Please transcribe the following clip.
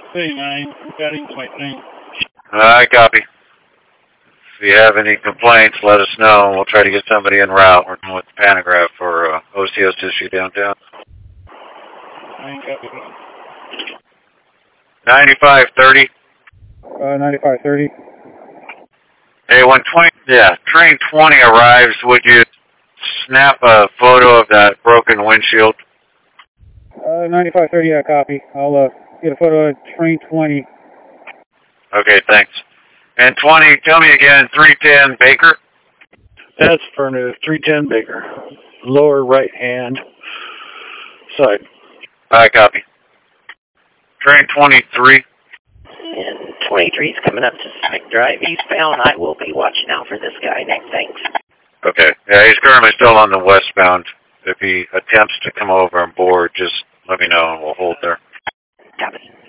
39, regarding flight 9. I copy. If you have any complaints, let us know, and we'll try to get somebody en route. We're doing with the pantograph for OCS issue downtown. 9 copy. 9530. 9530. Hey, when train 20 arrives, would you snap a photo of that broken windshield? 9530, yeah, copy. I'll get a photo of train 20. Okay, thanks. And 20, tell me again, 310 Baker? That's affirmative. 310 Baker. Lower right hand side. I copy. Train 23. And 23 is coming up to Spike Drive eastbound. I will be watching out for this guy. Thanks. Okay. Yeah, he's currently still on the westbound. If he attempts to come over and board, just let me know and we'll hold there.